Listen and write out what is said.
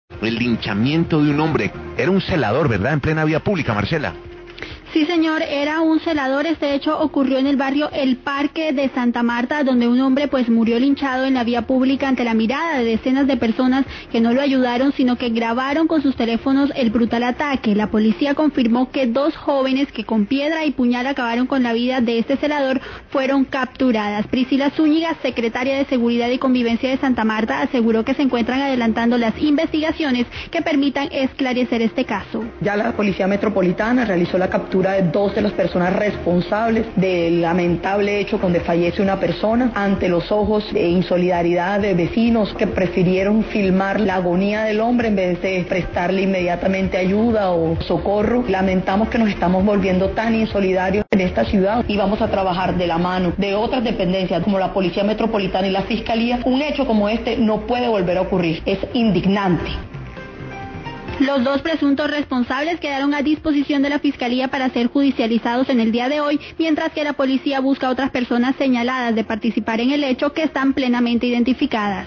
El linchamiento de un hombre. Era un celador, ¿verdad? En plena vía pública, Marcela. Sí, señor, era un celador. Este hecho ocurrió en el barrio El Parque de Santa Marta, donde un hombre murió linchado en la vía pública ante la mirada de decenas de personas que no lo ayudaron, sino que grabaron con sus teléfonos el brutal ataque. La policía confirmó que 2 jóvenes que con piedra y puñal acabaron con la vida de este celador fueron capturadas. Priscila Zúñiga, secretaria de Seguridad y Convivencia de Santa Marta, aseguró que se encuentran adelantando las investigaciones que permitan esclarecer este caso. Ya la Policía Metropolitana realizó la captura de 2 de las personas responsables del lamentable hecho donde fallece una persona ante los ojos de insolidaridad de vecinos que prefirieron filmar la agonía del hombre en vez de prestarle inmediatamente ayuda o socorro. Lamentamos que nos estamos volviendo tan insolidarios en esta ciudad y vamos a trabajar de la mano de otras dependencias como la Policía Metropolitana y la Fiscalía. Un hecho como este no puede volver a ocurrir, es indignante. Los 2 presuntos responsables quedaron a disposición de la Fiscalía para ser judicializados en el día de hoy, mientras que la policía busca a otras personas señaladas de participar en el hecho que están plenamente identificadas.